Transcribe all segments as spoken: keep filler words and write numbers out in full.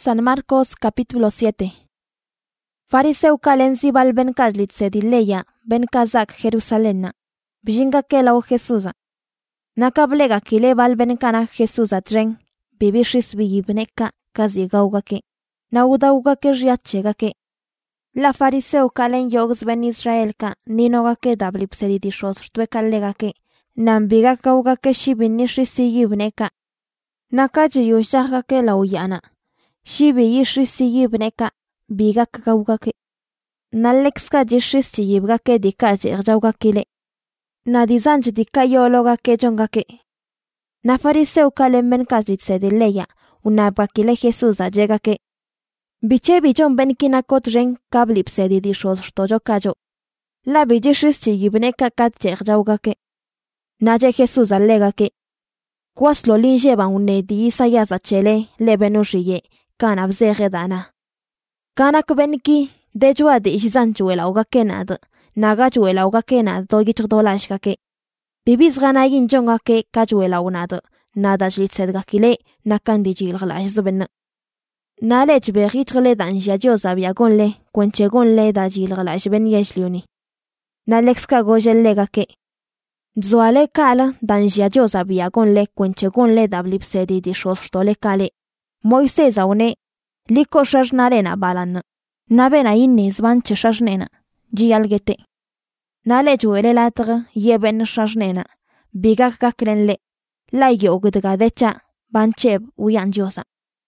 San Marcos capítulo siete. Fariseu kalenzi bal ben kajlit sedileya ben kazak Jerusalena. Bijinga kelau Jesusa. Nakablega kile bal ben kana Jesusa tren. Bibishis biyibneka kazi gaugake. Naudauga ke riachegake. La fariseu kalen yogs ben Israelka ninogake dablip sedidishos tuekalegake. Nambiga gaugake shibinishi siyibneka. Nakaji yushagake lauyana. Shibi yishisi yibneka biga kagaugake. Nalexka jishisi yibgake dikaje erjaugakile. Nadizanj dikayologake jongake. Na fariseu kalemen kajit sedileya unabakile Jesusa llegake. Biche bijon benkinakot ren kablip sedidishos shtoyokayo. La bijishisi yibneka katje erjaugake. Naye Jesusa legake. Kwaslo linjeba unedi Isayasa chele lebenushiye. Kana bzege dana. Kana kubenki dejua de ishizanchuela ugake nad. Nagachuela ugake nad dogichdolashkake. Bibis gana yin jongake kachuela unad. Nada jlitsedgakile nakandi jilglashzben. Nalech begichgle danja josa biagonle kwenchegonle da jilglashben yeshliuni. Nalexka gojellegake. Zoale kala danja josa biagonle kwenchegonle da blipsedi di shostole kale. Moises aune, liko shajnarena balan. Nabena innes vanche shajnena, jialgete. Nale juele latre, yeben shajnena, bigak gaklenle, la yogudga decha, bancheb uyanjosa.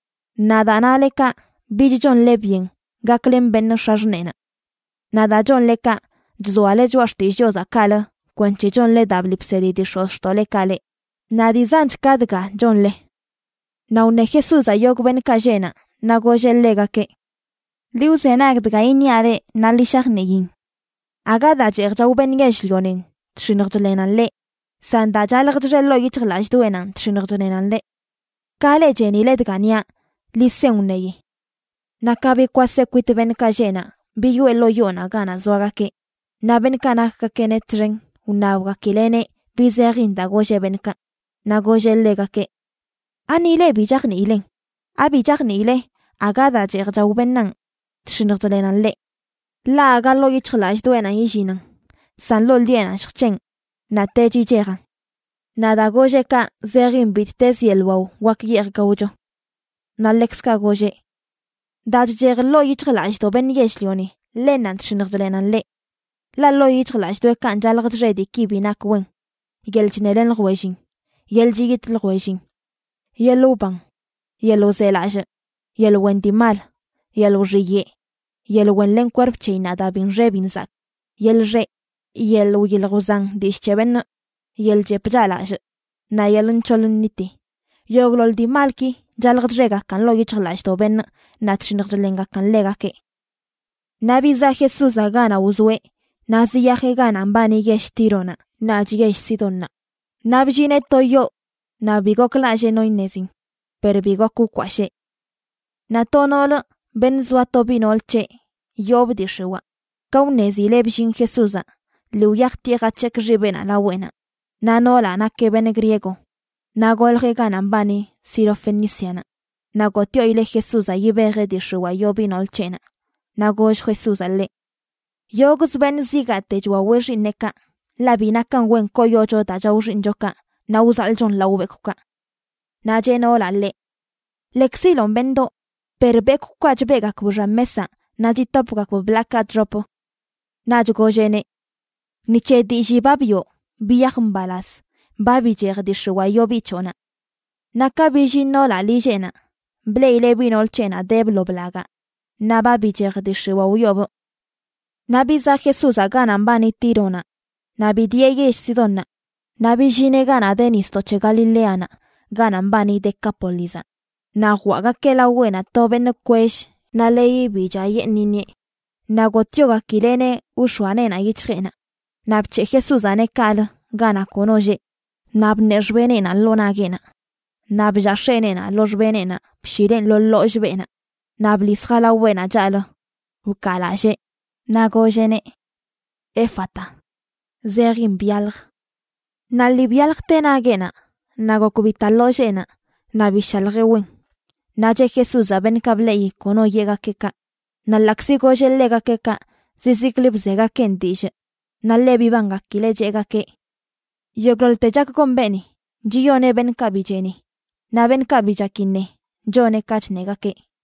Nada naleka, bijon lebien, gaklen ben shajnena. Nada jon leka, zuale juashti josa kale, quenche jon le dablipsedi di shostole kale. Nadizanch kadga jon le. Naune Jesusa yok ben kajena, nagojellegake. Liusenak dga inyare nalishagneyin. Agada jerjau ben yeshlionin, trinurjelenan le. Sanda jalagjello yichglashduenan trinurjelenan le. Kale jenile dgania, liseuneyi. Nakabi kwase kwit ben kajena, biyuelo yona gana zoagake. Naben kanakakene tren, unawgakilene, bizerinda gojebenka. Nagojellegake. Anile bijak ni ileng. Abijak ni ile. Agada jerjau benang. Trinurjelenan le. La agalo yichklash duenan yishinan. San lol dienan shcheng. Na teji jeran. Nada goje ka zerin bit tezi elwau wak yer gaujo. Na lexka goje. Daj jer lo yichklash do ben yeshlioni. Lenan trinurjelenan le. La lo yichklash do kan jalgat redi kibinak wen. Gelchinelen rwejin. Yeljigit lrwejin. Yellow bang, yellow zelage, yellow wendimal, yellow riye, yellow wenlen cuerp china da bin rebinzak, yel re, yellow yelrozang discheven, yel jepjalage, na yelun choluniti. Yoglol di malki, jalgadrega kan lo yichlash do ben, na trinurlenga kan legake. Nabiza Jesus agana uzwe, naziyahe gana ambani yesh tirona, najiyesh sidonna. Nabjine toyo. Na bigo klaje no inezin, per bigo kukwashe. Na tonol, ben zwato binolche, yob dishewa. Kaunezi lebjin Jesusa, liuyak tira chek ribena la buena. Na nola na keben griego. Na golge ganambani, siro feniciana. Na gotio ile Jesusa yibere dishewa yobinolchena. Na goj Jesusa le. Yogus ben zigate jwa weji neka. La binakan wen koyojo da jawjin joka. Na uzaljon la ubekuka. Na jeno la le. Lexilon bendo. Per beku kwajbega kuja mesa. Na jitopuka ku blaka dropo. Na jugojene. Niche di jibabio. Biyak mbalas. Babi jer di shuwa yobichona. Na kabiji no la lijena. Ble ile binol chena deblo blaga. Na babi jer di shuwa uyobo. Na biza Jesusa gana mbani tirona. Na bidieyesh sidonna. Nabi jine gana denisto che Galileana, gana mbani Decapolisa. Na huaga que la buena toben kwesh, na lei bija yenine. Na gotioga kilene ushuane na yichena. Nabche Jesus ane kal, gana konoje. Nab nejbenena lonagena. Nab jashenena lojbenena, pshiren lo lojbena. Nab lisra la buena jalo. Ukalaje. Na gojene. Efata. Zerim bialg. Na libialgtena gena, na gokubitalo jena, na bishalgewen. nache Jesúsa benkableyi kono yegakeka, nalaksigo jellegakeka, zizikli bzegake ndije, nalebi bangakile jegake. Yogrol tejak gombeni, jiyone benkabijeni, na benkabijakine, jone kachnegake.